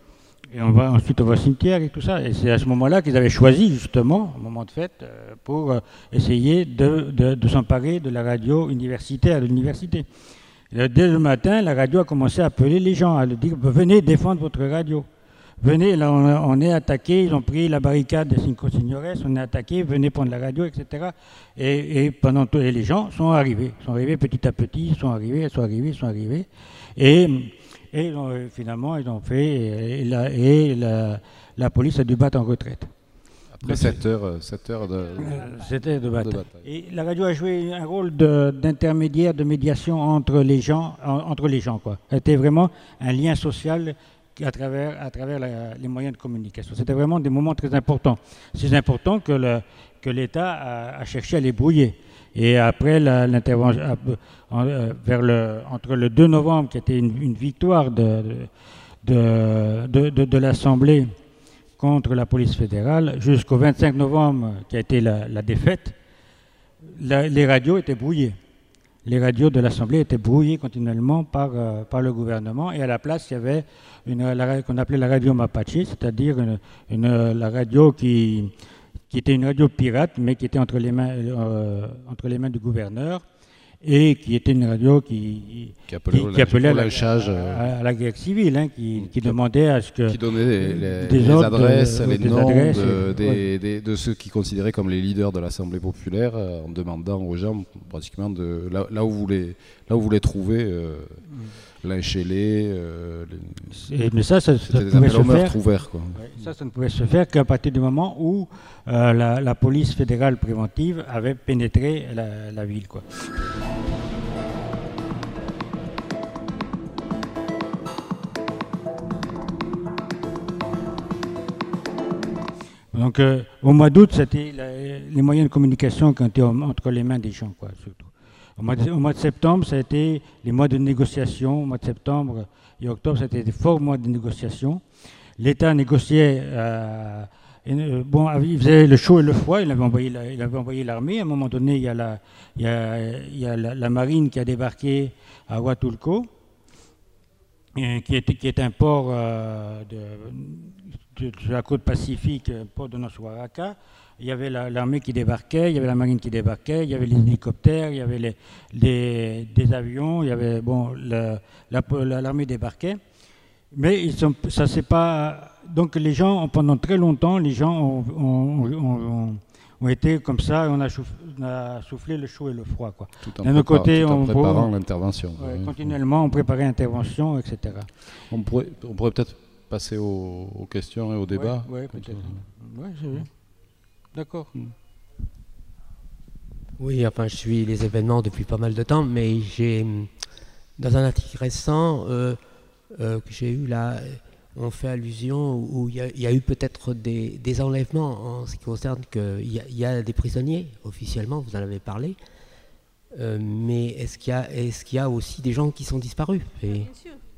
et on va, ensuite on va au cimetière et tout ça. Et c'est à ce moment-là qu'ils avaient choisi, justement, au moment de fête, pour essayer de, de, de s'emparer de la radio universitaire de l'université. Et dès le matin, la radio a commencé à appeler les gens, à leur dire, venez défendre votre radio. Venez, là on, on est attaqué, ils ont pris la barricade des Cinco Señores, on est attaqué, venez prendre la radio, et cetera. Et, et pendant tout, et les gens sont arrivés, sont arrivés petit à petit, ils sont arrivés, ils sont arrivés, ils sont arrivés. Et, et ils ont, finalement, ils ont fait, et, la, et la, la police a dû battre en retraite. Après sept heures, sept heures de, C'était de bataille. de bataille. Et la radio a joué un rôle de- d'intermédiaire, de, médiation entre les gens, en- entre les gens, quoi. C'était vraiment un lien social à travers, à travers la- les moyens de communication. C'était vraiment des moments très importants. C'est important que le- que l'État a, a cherché à les brouiller. Et après la- l'intervention, en- euh, vers le, entre le deux novembre, qui était une, une victoire de, de, de, de- de l'Assemblée contre la police fédérale, jusqu'au vingt-cinq novembre, qui a été la, la défaite, la- les radios étaient brouillées. Les radios de l'Assemblée étaient brouillées continuellement par, euh, par le gouvernement, et à la place, il y avait une, la- qu'on appelait la radio Mapache, c'est-à-dire une, une- la radio qui, qui était une radio pirate, mais qui était entre les mains, euh, entre les mains du gouverneur, et qui était une radio qui, Qui appelait au qui appelait à la, lynchage, à- euh, à la guerre civile, hein, qui, qui qui- demandait à ce que... qui donnait les, les- des les ordres, adresses, euh, les des noms adresses, de, et- des- ouais. des- de ceux qui considéraient comme les leaders de l'Assemblée populaire, euh, en demandant aux gens pratiquement de là, là où vous les là où vous les trouvez, euh, lyncher-les. Euh, les- Et- mais ça, ça, ça C'était des pouvait appels se au faire... meurtre ouverts, quoi. Ouais, ça, ça ne pouvait se faire qu'à partir du moment où euh, la, la police fédérale préventive avait pénétré la, la ville, quoi. Donc, euh, au mois d'août, c'était la- les moyens de communication qui ont été en- entre les mains des gens, quoi, surtout. Au mois, de, au mois de septembre, ça a été les mois de négociation. Au mois de septembre et octobre, ça a été des forts mois de négociation. L'État négociait, euh, et, euh, bon, il faisait le chaud et le froid. Il avait envoyé, la- il avait envoyé l'armée. À un moment donné, il y a la, il y a, il y a la, la marine qui a débarqué à Huatulco, et qui est, qui est un port euh, de, de, de la côte pacifique, un port de Nosuaraca. Il y avait la- l'armée qui débarquait, il y avait la marine qui débarquait, il y avait les hélicoptères, il y avait les, les- des avions, il y avait, bon, le- la- la- l'armée débarquait. Mais ils sont, ça c'est pas. Donc les gens, pendant très longtemps, les gens ont, ont- ont- ont- ont été comme ça, et on a, chouf- on a soufflé le chaud et le froid, quoi. Tout en, D'un autre prépa- côté, tout en on- préparant on- l'intervention. Ouais, Oui. continuellement, on préparait l'intervention, et cetera. On pourrait, on pourrait peut-être passer aux, aux questions et au débat. Ouais, ouais, peut-être. Ouais, c'est vrai. D'accord. Oui, enfin, je suis les événements depuis pas mal de temps, mais j'ai, hum, dans un article récent euh, euh, que j'ai eu là, on fait allusion où il y, a- il y a eu peut-être des, des enlèvements en ce qui concerne qu'il y, a- il y a des prisonniers, officiellement, vous en avez parlé, Euh, mais est-ce qu'il y a, est-ce qu'il y a aussi des gens qui sont disparus? Et-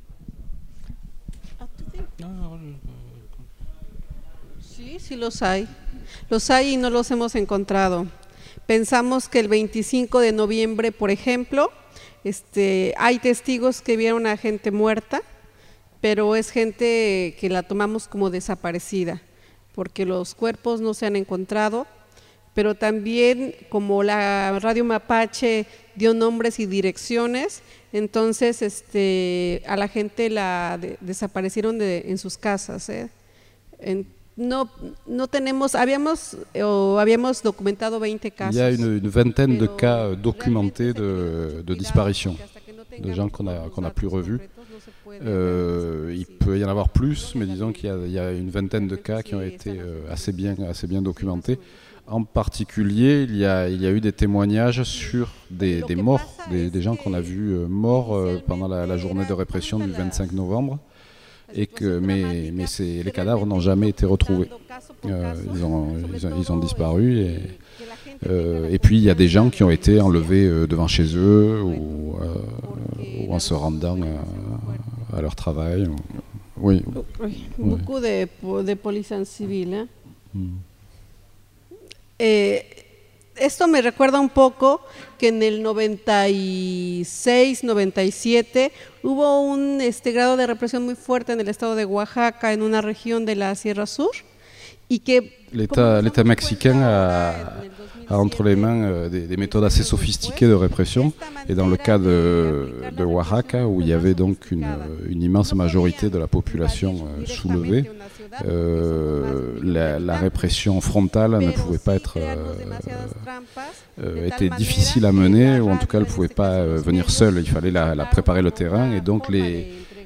Sí, sí los hay. Los hay y no los hemos encontrado. Pensamos que el veinticinco de noviembre, por ejemplo, este, hay testigos que vieron a gente muerta, pero es gente que la tomamos como desaparecida, porque los cuerpos no se han encontrado, pero también como la radio Mapache dio nombres y direcciones, entonces este, a la gente la de- desaparecieron de- en sus casas, ¿eh? En- no, no tenemos, habíamos, eh, o habíamos documentado veinte casos. Il y a une, une vingtaine de pero cas realmente documentés se tiene de, mucho de cuidado, disparition, porque hasta que no de tengamos gens qu'on a, todos los qu'on a plus datos revus. concretos, no se puede Euh, realmente il decir. peut y en avoir plus, mais disons qu'il y a, il y a une vingtaine de cas qui ont été euh, assez bien, assez bien documentés. En particulier, il y a, il y a eu des témoignages sur des, des morts, des, des gens qu'on a vus euh, morts euh, pendant la, la journée de répression du vingt-cinq novembre, et que, mais, mais ces- les cadavres n'ont jamais été retrouvés. Euh, ils, ont, ils, ont, ils ont disparu. Et, euh, et puis il y a des gens qui ont été enlevés euh, devant chez eux ou, euh, ou en se rendant à, à leur travail. Oui. Uy, beaucoup de, po- de policía civil, ¿eh? Mm. Eh, esto me recuerda un poco que en el noventa y seis, noventa y siete hubo un este, grado de represión muy fuerte en el estado de Oaxaca, en una región de la Sierra Sur, y que L'État l'État mexicain a, a entre les mains euh, des, des méthodes assez sophistiquées de répression. Et dans le cas de, de Oaxaca, où il y avait donc une, une immense majorité de la population euh, soulevée, euh, la, la répression frontale ne pouvait pas être euh, euh, était difficile à mener, ou en tout cas elle ne pouvait pas euh, venir seule. Il fallait la, la préparer le terrain, et donc les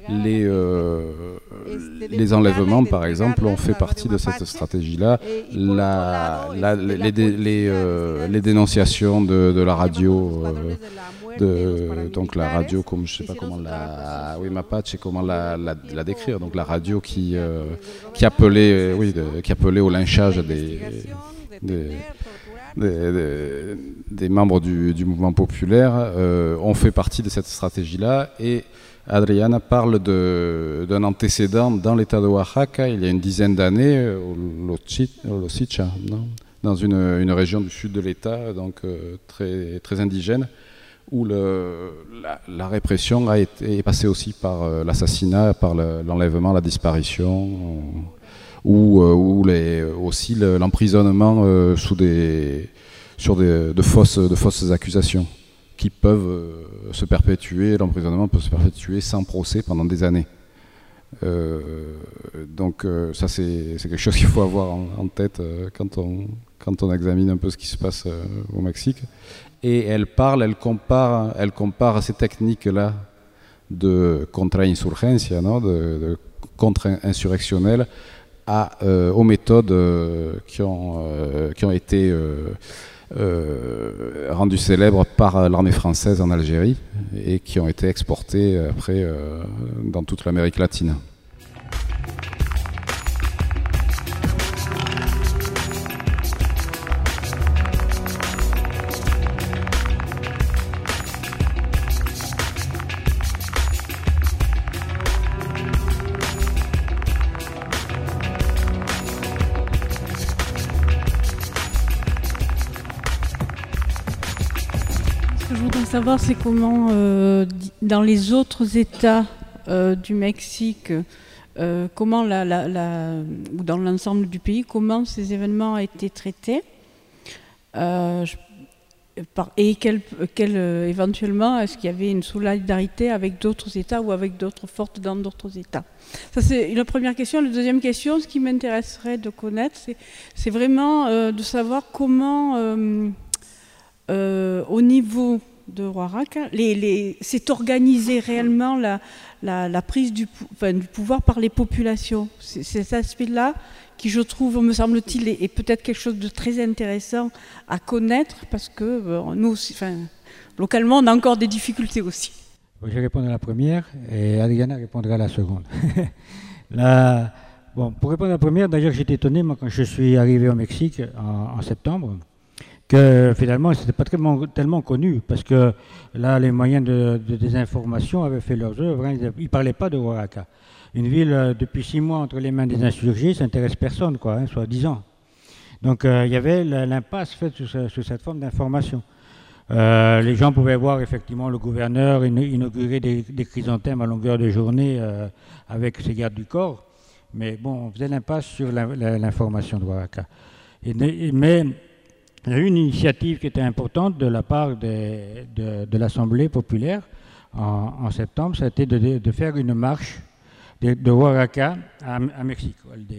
les, euh, les enlèvements, par exemple, ont fait partie de cette stratégie-là. La, la, les, les, les, euh, les dénonciations de, de la radio, euh, de, donc la radio, comme je ne sais pas comment la, oui, Mapache, comment la, la, la décrire, donc la radio qui, euh, qui appelait, oui, de, qui appelait au lynchage des, des Des, des, des membres du, du mouvement populaire euh, ont fait partie de cette stratégie-là, et Adriana parle d'un antécédent dans l'état de Oaxaca il y a une dizaine d'années, au Losicha, dans une, une région du sud de l'état, donc euh, très, très indigène, où le, la, la répression a été, est passée aussi par euh, l'assassinat, par l'enlèvement, la disparition, euh, ou, euh, ou les, aussi l'emprisonnement euh, sous des, sur des, de, fausses, de fausses accusations qui peuvent euh, se perpétuer, l'emprisonnement peut se perpétuer sans procès pendant des années. Euh, donc euh, ça c'est quelque chose qu'il faut avoir en, en tête euh, quand, on, quand on examine un peu ce qui se passe euh, au Mexique. Et elle parle, elle compare, elle compare ces techniques-là de contre-insurgencia, non, de, de contre-insurrectionnelle, à, euh, aux méthodes euh, qui, ont, euh, qui ont été euh, euh, rendues célèbres par l'armée française en Algérie et qui ont été exportées après euh, dans toute l'Amérique latine. Savoir c'est comment euh, dans les autres États euh, du Mexique, euh, comment la, la, la, ou dans l'ensemble du pays, comment ces événements ont été traités, euh, je, par, et quel, quel, euh, éventuellement est-ce qu'il y avait une solidarité avec d'autres États ou avec d'autres forces dans d'autres États. Ça c'est la première question. La deuxième question, ce qui m'intéresserait de connaître, c'est vraiment euh, de savoir comment euh, euh, au niveau de Oaxaca, les, les, c'est organisé réellement la, la, la prise du, enfin, du pouvoir par les populations. C'est cet aspect-là qui, je trouve, me semble-t-il, est, est peut-être quelque chose de très intéressant à connaître, parce que bon, nous aussi, enfin, localement, on a encore des difficultés aussi. Je vais répondre à la première et Adriana répondra à la seconde. la, bon, pour répondre à la première, d'ailleurs, j'étais étonné, moi, quand je suis arrivé au Mexique en, en septembre, que finalement, ce n'était pas tellement, tellement connu, parce que là, les moyens de, de désinformation avaient fait leurs œuvres. Hein, ils ne parlaient pas de Oaxaca. Une ville, euh, depuis six mois, entre les mains des insurgés, ça n'intéresse personne, quoi, hein, soit dix ans. Donc, euh, il y avait l'impasse faite sur, sur cette forme d'information. Euh, les gens pouvaient voir, effectivement, le gouverneur inaugurer des, des chrysanthèmes à longueur de journée euh, avec ses gardes du corps, mais bon, on faisait l'impasse sur l'information de Oaxaca. Et, mais il y a eu une initiative qui était importante de la part des, de, de l'Assemblée populaire en, en septembre, ça a été de, de faire une marche de, de Oaxaca à, à Mexique,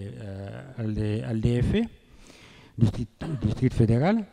al D F, district, district fédéral.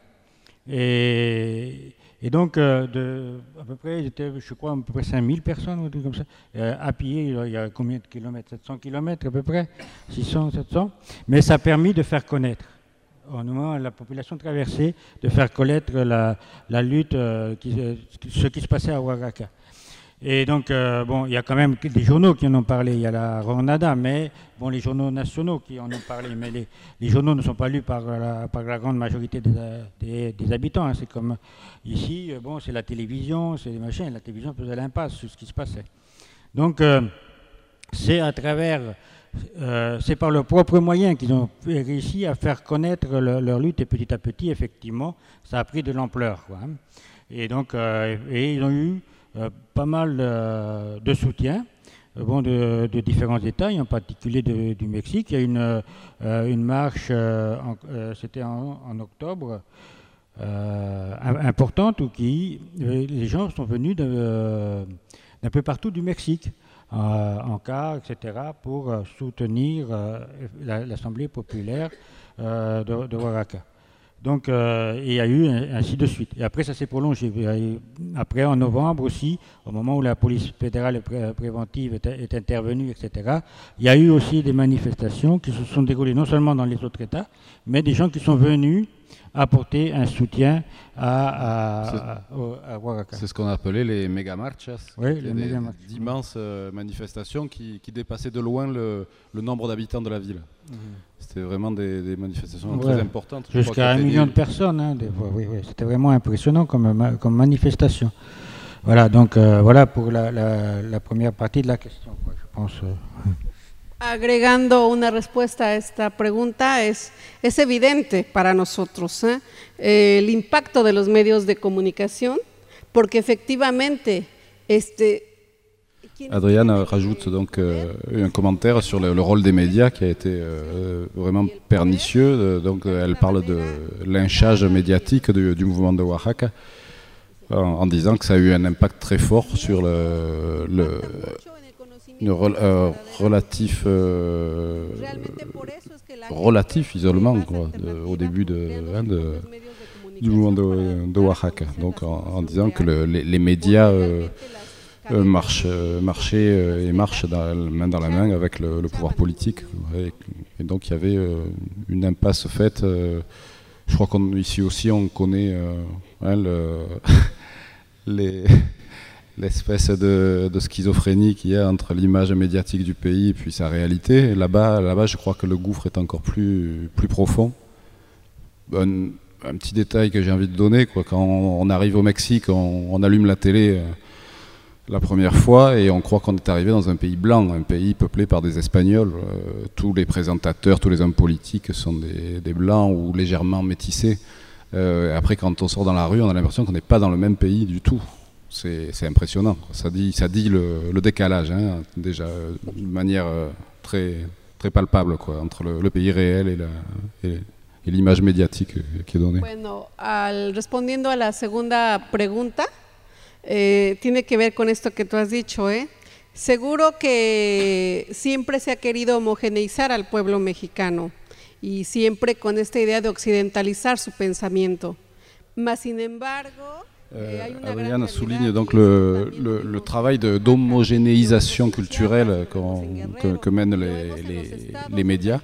Et, et donc, euh, de, à peu près, était, je crois, à peu près cinq mille personnes, ou comme ça, euh, à pied. Il y a combien de kilomètres? sept cents kilomètres à peu près, six cents, sept cents. Mais ça a permis de faire connaître, au moment la population traversée, de faire connaître la, la lutte, euh, qui, ce qui se passait à Oaxaca. Et donc, euh, bon, il y a quand même des journaux qui en ont parlé. Il y a la Jornada, mais bon, les journaux nationaux qui en ont parlé. Mais les, les journaux ne sont pas lus par la, par la grande majorité des, des, des habitants. Hein. C'est comme ici, bon, c'est la télévision, c'est les machins. La télévision faisait l'impasse sur ce qui se passait. Donc, euh, c'est à travers... Euh, c'est par leurs propres moyens qu'ils ont réussi à faire connaître le, leur lutte, et petit à petit, effectivement, ça a pris de l'ampleur, quoi. Et donc, euh, et ils ont eu euh, pas mal euh, de soutien, euh, bon, de, de différents États, et en particulier de, du Mexique. Il y a une, euh, une marche, euh, euh, c'était en, en octobre, euh, importante, où qui, euh, les gens sont venus d'un euh, peu partout du Mexique. Euh, en cas, et cetera, pour euh, soutenir euh, l'Assemblée populaire euh, de, de Oaxaca. Donc, euh, il y a eu ainsi de suite. Et après, ça s'est prolongé. Après, en novembre aussi, au moment où la police fédérale pré préventive est, est intervenue, et cetera, il y a eu aussi des manifestations qui se sont déroulées non seulement dans les autres États, mais des gens qui sont venus apporter un soutien à, à, à, à Oaxaca. C'est ce qu'on appelait les méga marchas. Oui, les méga marchas. D'immenses euh, manifestations qui, qui dépassaient de loin le, le nombre d'habitants de la ville. Mmh. C'était vraiment des, des manifestations ouais. très importantes. Jusqu'à un million des... de personnes, hein, des fois. Oui, oui. C'était vraiment impressionnant comme, comme manifestation. Voilà, donc euh, voilà pour la, la, la première partie de la question, quoi, je pense. Euh... Agregando una respuesta a esta pregunta, es, es evidente para nosotros ¿eh? Eh, el impacto de los medios de comunicación, porque efectivamente... Este, Adriane rajoute donc euh, un commentaire sur le, le rôle des médias qui a été euh, vraiment pernicieux. Donc elle parle de lynchage médiatique du, du mouvement de Oaxaca en, en disant que ça a eu un impact très fort sur le... le Le rel, euh, relatif, euh, relatif isolement quoi, de, au début de, hein, de, du mouvement de, de Oaxaca. Donc en, en disant que le, les, les médias euh, euh, marchent, euh, marchaient euh, et marchent dans, main dans la main avec le, le pouvoir politique. Et, et donc il y avait euh, une impasse faite. Euh, je crois qu'ici aussi on connaît euh, hein, le, les... l'espèce de, de schizophrénie qu'il y a entre l'image médiatique du pays et puis sa réalité. Là-bas, là-bas, je crois que le gouffre est encore plus, plus profond. Un, un petit détail que j'ai envie de donner, quoi, quand on, on arrive au Mexique, on, on allume la télé euh, la première fois et on croit qu'on est arrivé dans un pays blanc, un pays peuplé par des Espagnols. Euh, tous les présentateurs, tous les hommes politiques sont des, des blancs ou légèrement métissés. Euh, après, quand on sort dans la rue, on a l'impression qu'on n'est pas dans le même pays du tout. C'est impressionnant, ça dit, ça dit le, le décalage, hein, déjà d'une manière euh, très, très palpable quoi, entre le, le pays réel et la, et, et l'image médiatique qui est donnée. Bueno, al, respondiendo a la segunda pregunta, eh, tiene que ver con esto que tú has dicho, ¿eh? Seguro que siempre se ha querido homogeneizar al pueblo mexicano y siempre con esta idea de occidentalizar su pensamiento, mas sin embargo... Euh, Adriane souligne donc le, le, le travail d'homogénéisation culturelle qu que, que mènent les, les, les médias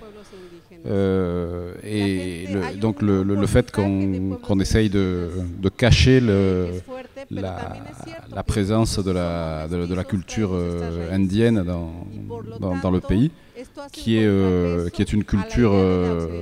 euh, et le, donc le, le, le fait qu'on qu'on essaye de, de cacher le, la, la présence de la, de, de la culture euh, indienne dans, dans, dans le pays, qui est, euh, qui est une culture euh,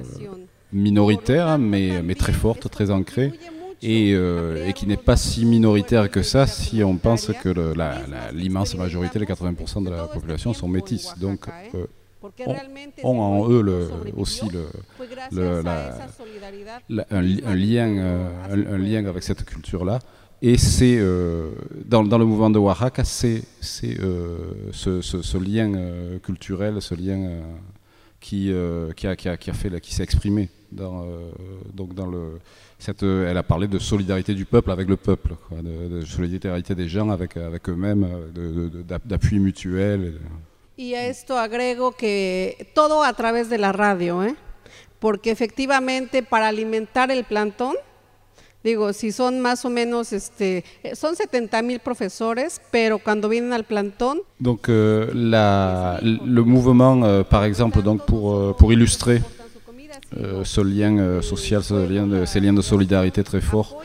minoritaire mais, mais très forte, très ancrée. Et, euh, et qui n'est pas si minoritaire que ça si on pense que l'immense majorité, les quatre-vingts pour cent de la population sont métis. Donc euh, ont, ont en eux le, aussi le, le, la, la, un, un, lien, euh, un, un lien avec cette culture-là. Et c'est euh, dans, dans le mouvement de Oaxaca, c'est euh, ce, ce, ce lien euh, culturel, ce lien euh, qui, euh, qui, a, qui, a, qui a fait, qui s'est exprimé dans, euh, donc dans le Cette, elle a parlé de solidarité du peuple avec le peuple, quoi, de, de solidarité des gens avec, avec eux-mêmes, d'appui mutuel. Y a esto agrego que todo a través de la radio, ¿eh? Porque efectivamente para alimentar el plantón, digo, si son más o menos, este, son setenta mil profesores, pero cuando vienen al plantón... Donc euh, la, le mouvement, euh, par exemple, donc pour, euh, pour illustrer Euh, ce lien euh, social, ce lien de, ces liens de solidarité très forts.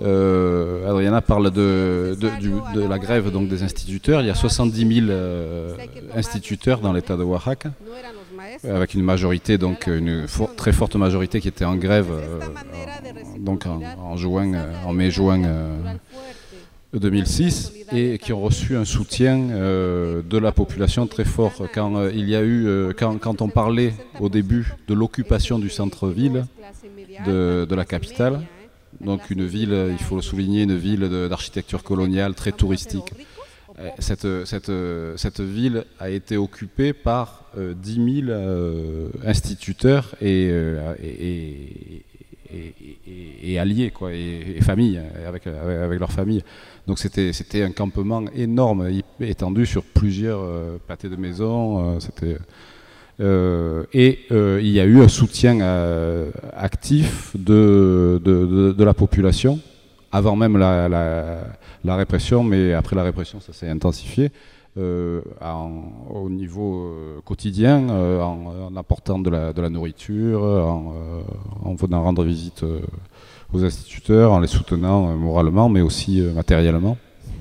Euh, Adriana parle de, de, du, de la grève donc, des instituteurs. Il y a soixante-dix mille euh, instituteurs dans l'état de Oaxaca, avec une majorité, donc une for très forte majorité qui était en grève euh, donc en, en, juin, en mai-juin euh, deux mille six et qui ont reçu un soutien euh, de la population très fort. Quand euh, il y a eu, euh, quand, quand on parlait au début de l'occupation du centre-ville de, de la capitale, donc une ville, il faut le souligner, une ville d'architecture coloniale très touristique. Cette, cette, cette ville a été occupée par euh, dix mille euh, instituteurs et, euh, et, et Et, et, et alliés quoi, et, et familles, avec, avec, avec leur famille. Donc c'était un campement énorme, étendu sur plusieurs euh, pâtés de maisons. Euh, Euh, et euh, il y a eu un soutien euh, actif de, de, de, de la population, avant même la, la, la répression, mais après la répression, ça s'est intensifié, euh, en, au niveau euh, quotidien, euh, en, en apportant de la, de la nourriture, en, euh, en venant rendre visite euh, aux instituteurs, en les soutenant euh, moralement, mais aussi euh, matériellement.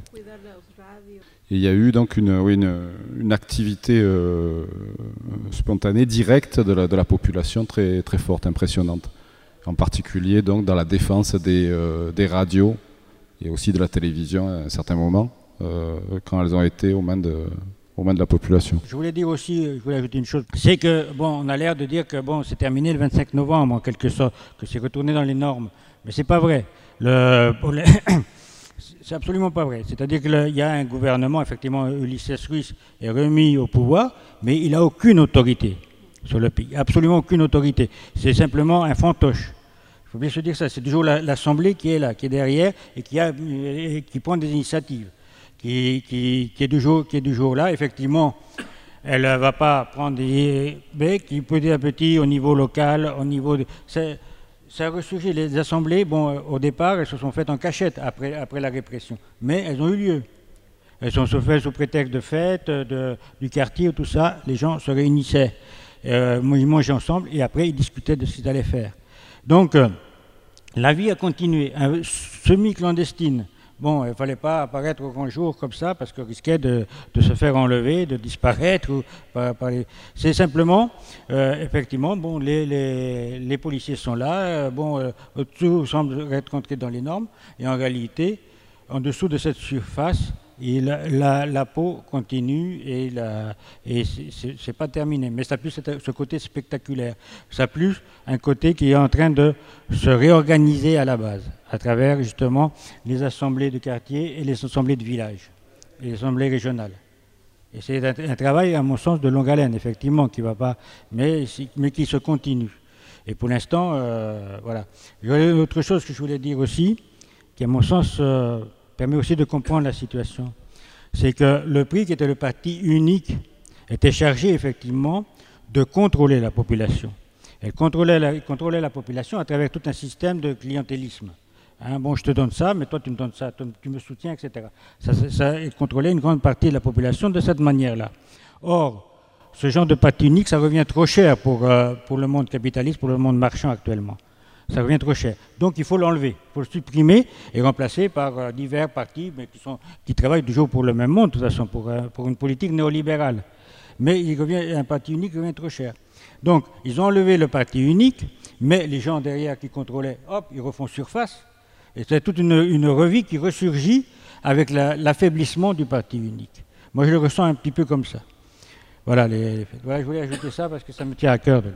Et il y a eu donc une, oui, une, une activité euh, spontanée, directe de la, de la population très, très forte, impressionnante. En particulier donc dans la défense des, euh, des radios et aussi de la télévision à un certain moment, euh, quand elles ont été aux mains, de, aux mains de la population. Je voulais dire aussi, je voulais ajouter une chose, c'est que bon, on a l'air de dire que bon, c'est terminé le vingt-cinq novembre en quelque sorte, que c'est retourné dans les normes, mais c'est pas vrai. Le, pour les C'est absolument pas vrai. C'est-à-dire qu'il y a un gouvernement, effectivement, Ulysses Ruiz est remis au pouvoir, mais il n'a aucune autorité sur le pays. Absolument aucune autorité. C'est simplement un fantoche. Il faut bien se dire ça. C'est toujours l'Assemblée qui est là, qui est derrière et qui, a, et qui prend des initiatives, qui, qui, qui, est du jour, qui est du jour là. Effectivement, elle ne va pas prendre des... Mais qui petit à petit, au niveau local, au niveau... De, ça a ressurgi. Les assemblées, bon, au départ, elles se sont faites en cachette après, après la répression. Mais elles ont eu lieu. Elles sont se faites sous prétexte de fêtes, de, du quartier, tout ça. Les gens se réunissaient, euh, ils mangeaient ensemble et après ils discutaient de ce qu'ils allaient faire. Donc, euh, la vie a continué, hein, semi-clandestine. Bon, il ne fallait pas apparaître au grand jour comme ça parce qu'on risquait de, de se faire enlever, de disparaître. Ou, par, par les... C'est simplement, euh, effectivement, bon, les, les, les policiers sont là, euh, bon, euh, tout semble être rentré dans les normes, et en réalité, en dessous de cette surface, et la, la, la peau continue et, la, et c'est pas terminé. Mais ça a plus ce côté spectaculaire. Ça a plus un côté qui est en train de se réorganiser à la base, à travers justement les assemblées de quartier et les assemblées de village, et les assemblées régionales. Et c'est un, un travail, à mon sens, de longue haleine, effectivement, qui va pas, mais, mais qui se continue. Et pour l'instant, euh, voilà. Il y a une autre chose que je voulais dire aussi, qui, à mon sens, euh, permet aussi de comprendre la situation. C'est que le P R I, qui était le parti unique, était chargé effectivement de contrôler la population. Elle contrôlait la, contrôlait la population à travers tout un système de clientélisme. Hein, bon, je te donne ça, mais toi tu me donnes ça, toi, tu me soutiens, et cetera. Ça, ça, ça contrôlait une grande partie de la population de cette manière-là. Or, ce genre de parti unique, ça revient trop cher pour, euh, pour le monde capitaliste, pour le monde marchand actuellement. Ça revient trop cher. Donc il faut l'enlever, il faut le supprimer et remplacer par euh, divers partis mais qui, sont, qui travaillent toujours pour le même monde, de toute façon, pour, euh, pour une politique néolibérale. Mais il revient, un parti unique revient trop cher. Donc ils ont enlevé le parti unique, mais les gens derrière qui contrôlaient, hop, ils refont surface. Et c'est toute une, une revie qui ressurgit avec l'affaiblissement du parti unique. Moi je le ressens un petit peu comme ça. Voilà, les, les faits. Voilà, je voulais ajouter ça parce que ça me tient à cœur de...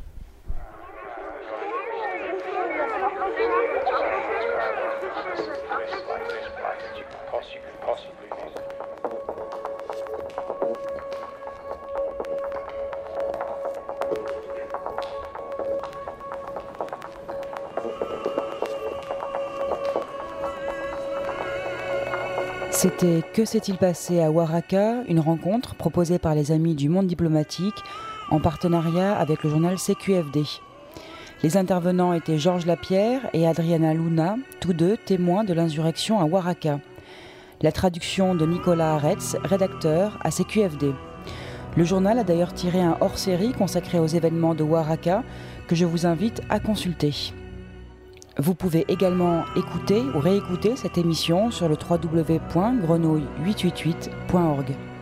C'était Que s'est-il passé à Oaxaca, une rencontre proposée par les Amis du Monde diplomatique en partenariat avec le journal C Q F D. Les intervenants étaient Georges Lapierre et Adriana Luna, tous deux témoins de l'insurrection à Oaxaca. La traduction de Nicolas Aretz, rédacteur à C Q F D. Le journal a d'ailleurs tiré un hors-série consacré aux événements de Oaxaca que je vous invite à consulter. Vous pouvez également écouter ou réécouter cette émission sur le w w w point grenouille huit cent quatre-vingt-huit point org.